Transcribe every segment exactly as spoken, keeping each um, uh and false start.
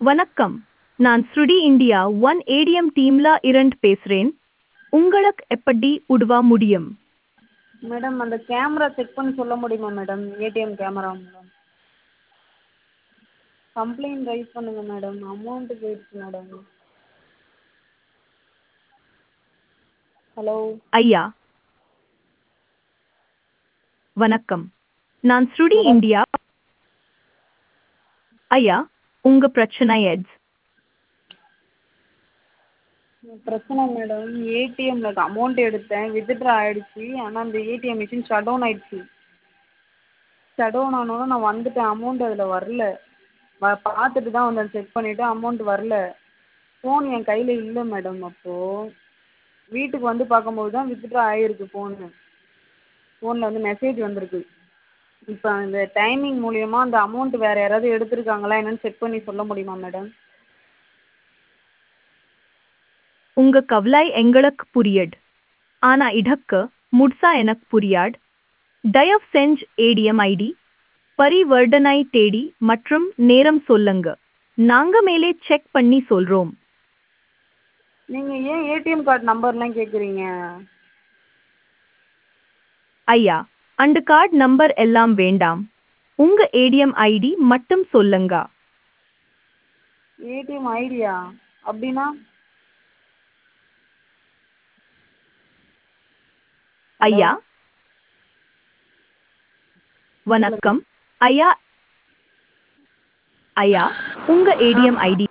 வணக்கம். நான் ஸ்ருடி India one ATM டீம்ல இருந்து பேசுறேன். உங்களுக்கு எப்படி உதவ முடியும்? மேடம் அந்த கேமரா செக் பண்ணி சொல்ல முடியுமா madam ATM camera madam complaint raise பண்ணுங்கள் மேடம் அமௌண்ட்டு போயிடுச்சு மேடம் ஹலோ ஐயா வணக்கம். நான் ஸ்ருடி மேடம் இந்தியா. ஐயா, உங்க பிரச்சனை எது? பிரச்சனை மேடம் ஏடிஎம்மில் அமௌண்ட் எடுத்தேன் வித்ட்ரா ஆகிடுச்சி ஆனால் அந்த ஏடிஎம் மிஷின் ஷட் டவுன் ஆகிடுச்சி ஷட் டவுன் ஆனோடனே நான் வந்துட்டேன் அமௌண்ட் அதில் வரல வ பார்த்துட்டு தான் வந்தேன் செக் பண்ணிவிட்டு அமௌண்ட் வரல ஃபோன் என் கையில் இல்லை மேடம் அப்போது வீட்டுக்கு வந்து பார்க்கும்போது தான் வித்ட்ரா ஆகிருக்கு ஃபோனு ஃபோனில் வந்து மெசேஜ் வந்திருக்கு இப்போ அந்த டைமிங் மூலிமா அந்த அமௌண்ட் வேறு யாராவது எடுத்திருக்காங்களா என்னென்னு செக் பண்ணி சொல்ல முடியுமா மேடம் உங்க கவலை எங்களுக்கு புரியுது. ஆனா இதற்கு முழுசா எனக்கு புரியாது. தயவு செஞ்சு ஏடிஎம் ஐடி, பரிவர்த்தனை தேதி மற்றும் நேரம் சொல்லுங்க. நாங்க மேலே செக் பண்ணி சொல்றோம். நீங்கள் ஏன் ஏடிஎம் கார்டு நம்பர்லாம் கேட்குறீங்க ஐயா, அந்த கார்டு நம்பர் எல்லாம் வேண்டாம். உங்க ஏடிஎம் ஐடி மட்டும் சொல்லுங்க. ஏடிஎம் ஐடியா அப்படின்னா ஹலோ ஐயா சொல்லுங்கள் வணக்கம். ஐயா ஐயா உங்க ஆ ஏடிஎம் ஐடி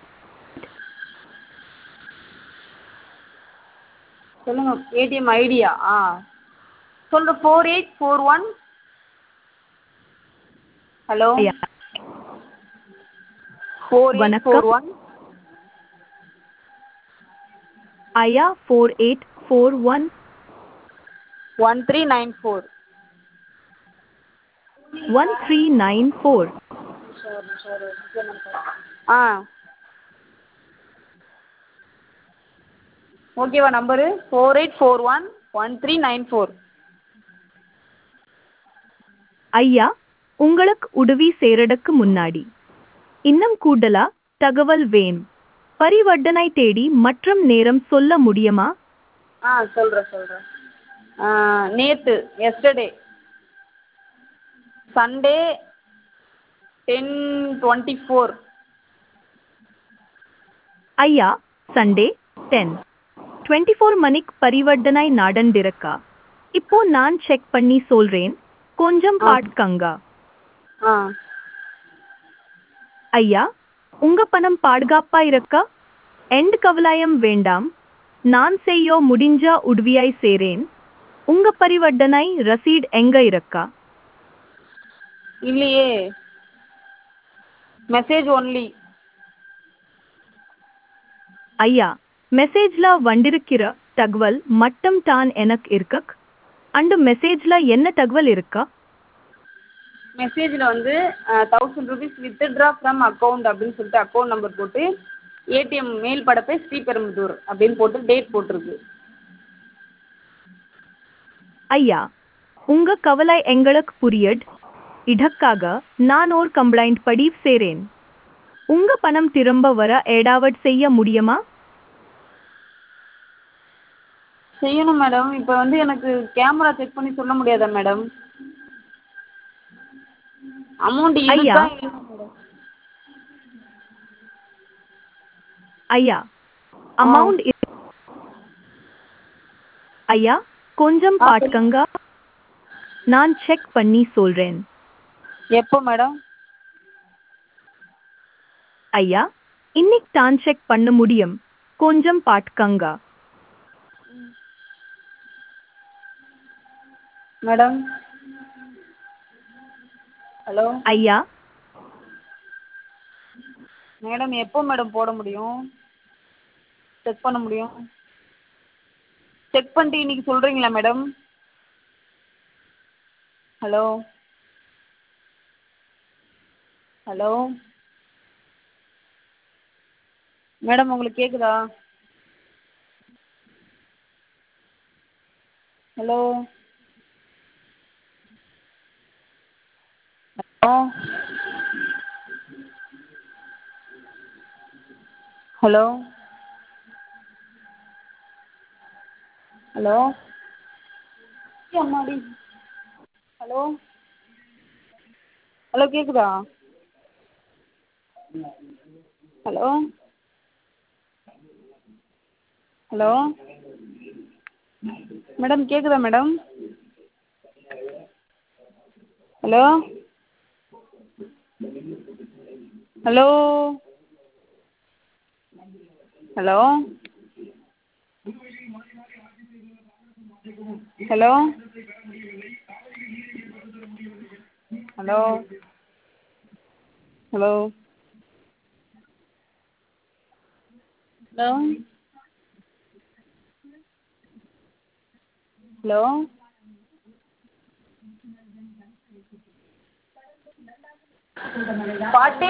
சொல்லுங்கள் ஏடிஎம் ஐடியா ஆ சொல்லுங்கள் four eight four one hello ஐயா ஃபோர் எயிட் ஃபோர் வணக்கம். ஒன் ஐயா four eight four one one three nine four one three nine four. ஆ ஓகேவா number four eight four one one three nine four ஐயா, உங்களுக்கு உதவி செய்யறதுக்கு முன்னாடி இன்னும் கூடுதலா தகவல் வேணும். பரிவர்த்தனை தேதி மற்றும் நேரம் சொல்ல முடியுமா? ஆ சொல்கிறேன் சொல்கிறேன் நேற்று yesterday Sunday ten twenty four ஐயா, சண்டே டென் டுவெண்ட்டி ஃபோர் மணிக்கு பரிவர்த்தனை நடந்திருக்கா? இப்போ நான் செக் பண்ணி சொல்றேன். கொஞ்சம் ஆ பாட்கங்க. ஆ ஐயா, உங்க பணம் பாதுகாப்பா இருக்கா? எந்த கவலையும் வேண்டாம். நான் செய்ய முடிஞ்ச உதவியை செய்றேன். உங்க பரிவர்த்தனை ரசீட் எங்க இருக்கா? இல்லையே மெசேஜ் ஒன்லி ஐயா, மெசேஜ்ல வந்திருக்கிற தகவல் மட்டும் தான் எனக்கு இருக்கக். அந்த மெசேஜ்ல என்ன தகவல் இருக்கா? மெசேஜில் வந்து thousand rupees withdraw from account அப்படின்னு சொல்லிட்டு அக்கௌண்ட் நம்பர் போட்டு ஏடிஎம் மேல் படப்பை ஸ்ரீபெரும்புதூர் அப்படின்னு போட்டு டேட் போட்டிருக்கு ஐயா, உங்க கவலை எங்களுக்கு புரியுது. இதற்காக நான் ஒரு கம்ப்ளைண்ட் பதிவு செய்றேன். உங்க பணம் திரும்ப வர ஏதாவது செய்ய முடியுமா? செய்யணும் மேடம் இப்போ வந்து எனக்கு கேமரா செக் பண்ணி சொல்ல முடியாதா மேடம் அமௌண்ட் ஐயா இருக்கா இல்லையா மேடம் ஐயா ஆ அமௌண்ட் ஐயா கொஞ்சம் ஆ சொல்லுங்கள் பாட்கங்க. நான் செக் பண்ணி சொல்றேன். எப்போ மேடம் ஐயா, இன்னைக்கு தான் செக் பண்ண முடியும். கொஞ்சம் பாட்கங்க. மேடம் ஹலோ ஐயா மேடம் எப்போ மேடம் போட முடியும் செக் பண்ண முடியும் செக் பண்ணிட்டு இன்னைக்கு சொல்கிறீங்களா மேடம் ஹலோ ஹலோ மேடம் உங்களுக்கு கேட்குதா ஹலோ ஹலோ ஹலோ ஹலோ அம்மாடி ஹலோ ஹலோ கேட்குதா ஹலோ ஹலோ மேடம் கேட்குதா madam hello hello hello hello hello hello hello hello பாட்டி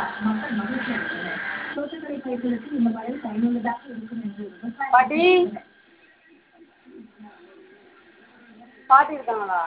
பாட்டி பாட்டி இருக்காங்களா